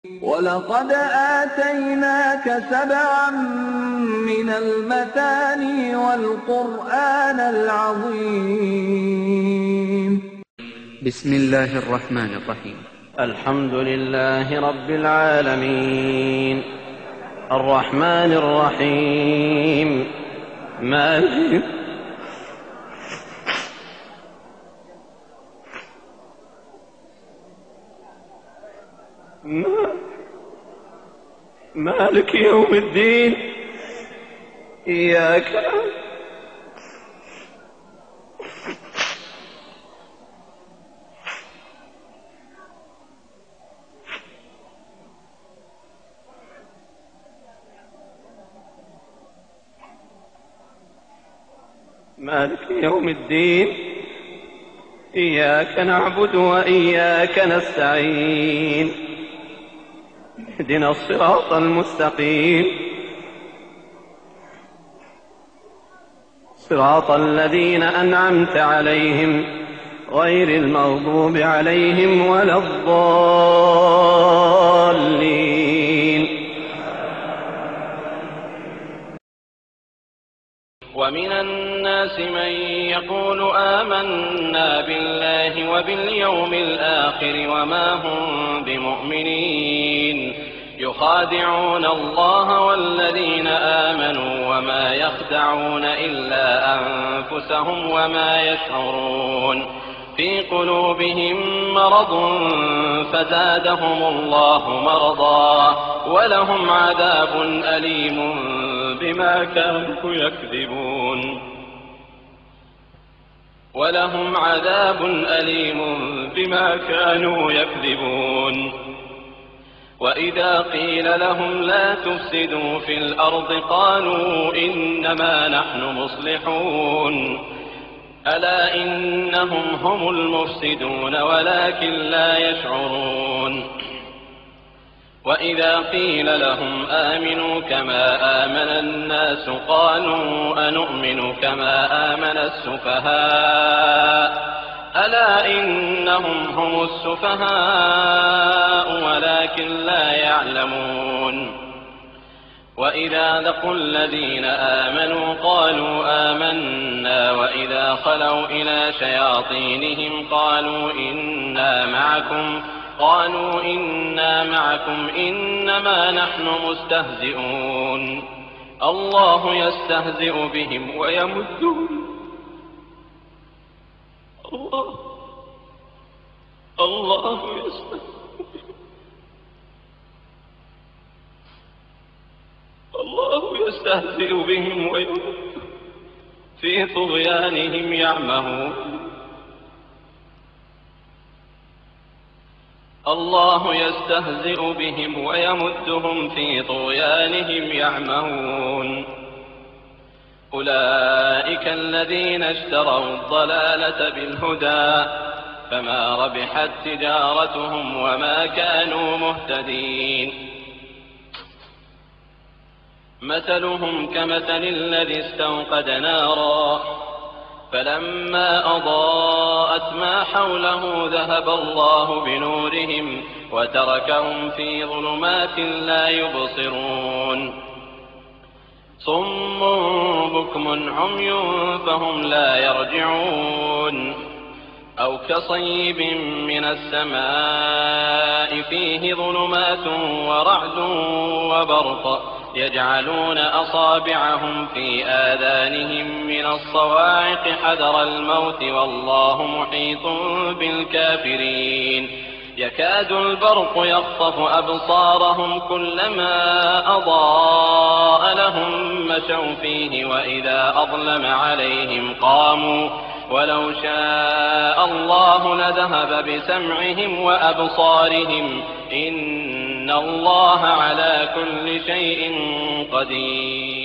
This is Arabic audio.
وَلَقَدْ آتَيْنَاكَ سَبْعًا مِنَ الْمَثَانِي وَالْقُرْآنَ الْعَظِيمَ. بسم الله الرحمن الرحيم. الحمد لله رب العالمين الرحمن الرحيم مالك يوم الدين. إياك مالك يوم الدين. إياك نعبد وإياك نستعين. اهدنا الصراط المستقيم صراط الذين أنعمت عليهم غير المغضوب عليهم ولا الضالين. ومن الناس من يقول آمنا بالله وباليوم الآخر وما هم بمؤمنين يخادعون الله والذين آمنوا وما يخدعون إلا أنفسهم وما يشعرون. في قلوبهم مرض فزادهم الله مرضا ولهم عذاب أليم بما كانوا يكذبون. وإذا قيل لهم لا تفسدوا في الأرض قالوا إنما نحن مصلحون. ألا إنهم هم المفسدون ولكن لا يشعرون. وإذا قيل لهم آمنوا كما آمن الناس قالوا أنؤمن كما آمن السفهاء. ألا إنهم هم السفهاء ولكن لا يعلمون. وإذا لقوا الذين آمنوا قالوا آمنا وإذا خلوا إلى شياطينهم قالوا إنا معكم إنما نحن مستهزئون. الله يستهزئ بهم ويمدهم في طغيانهم يعمهون. الله يستهزئ بهم ويمدهم في طغيانهم يعمهون. أولئك الذين اشتروا الضلالة بالهدى فما ربحت تجارتهم وما كانوا مهتدين. مثلهم كمثل الذي استوقد نارا فلما أضاءت ما حوله ذهب الله بنورهم وتركهم في ظلمات لا يبصرون. صم بكم عمي فهم لا يرجعون. أو كصيب من السماء فيه ظلمات ورعد وبرق يجعلون أصابعهم في آذانهم من الصواعق حذر الموت والله محيط بالكافرين. يكاد البرق يخطف أبصارهم كلما أضاء لهم مشوا فيه وإذا أظلم عليهم قاموا ولو شاء الله لذهب بسمعهم وأبصارهم إن الله على كل شيء قدير.